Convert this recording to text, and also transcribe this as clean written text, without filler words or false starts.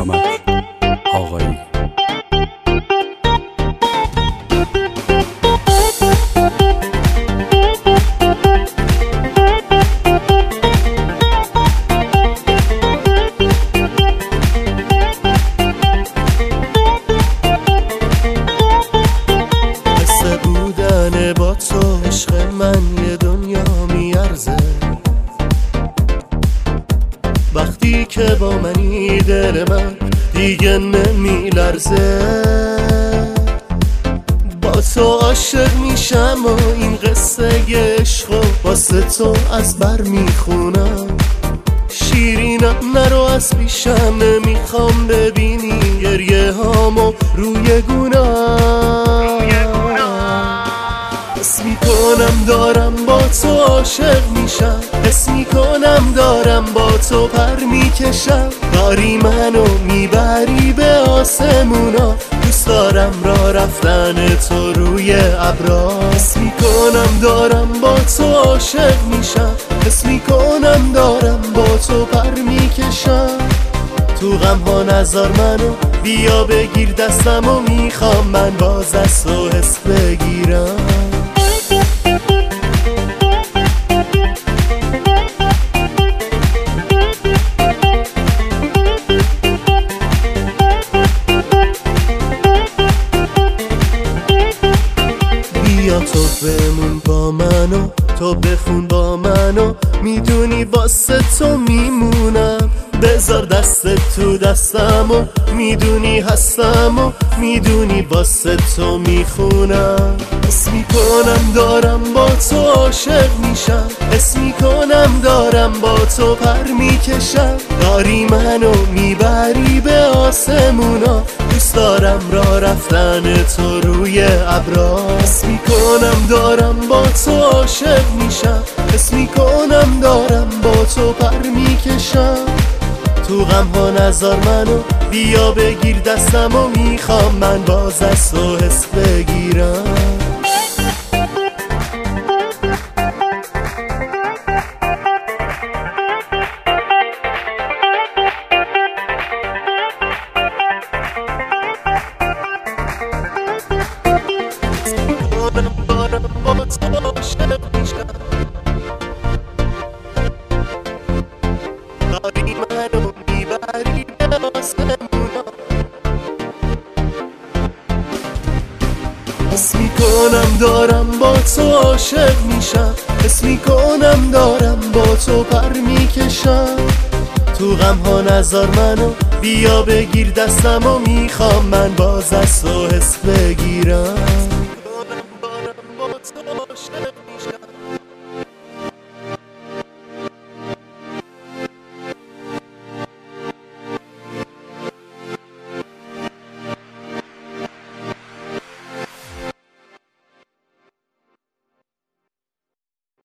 سیامک آقایی. حس بودن با تو عشق من یه دنیا میارزه. وقتی که با منی دل من دیگه نمیلرزه. با تو عاشق میشم و این قصه عشق و واسه تو از بر میخونم. شیرینم نرو از پیشم، نمیخوام ببینی گریه هامو روی گونم. حس میکنم دارم با تو عاشق میشم، حس میکنم دارم با تو پر میکشم. داری منو میبری به آسمونا، دوست دارم راه رفتن تو روی ابرا. حس میکنم دارم با تو عاشق میشم، حس میکنم دارم با تو پر میکشم. تو غم ها نذار منو، بیا بگیر دستمو، میخوام من باز از تو حس بگیرم. بیا تو بمون با منو، تو بخون با منو، میدونی واسه تو میمونم. بذار دست تو دستم و میدونی هستم و میدونی واسه تو میخونم. حس میکنم دارم با تو عاشق میشم، حس میکنم دارم با تو پر میکشم. داری منو میبری به آسمونا، دوست دارم راه رفتن تو روی ابرا. حس میکنم دارم با تو عاشق میشم، حس میکنم دارم با تو پر میکشم. تو غم ها نذار منو، بیا بگیر دستمو، میخوام من باز از تو حس بگیرم. داری منو میبری به آسمونا. حس میکنم دارم با تو عاشق میشم، حس میکنم دارم با تو پر میکشم. تو غم ها نذار منو، بیا بگیر دستمو، میخوام من باز از تو حس بگیرم.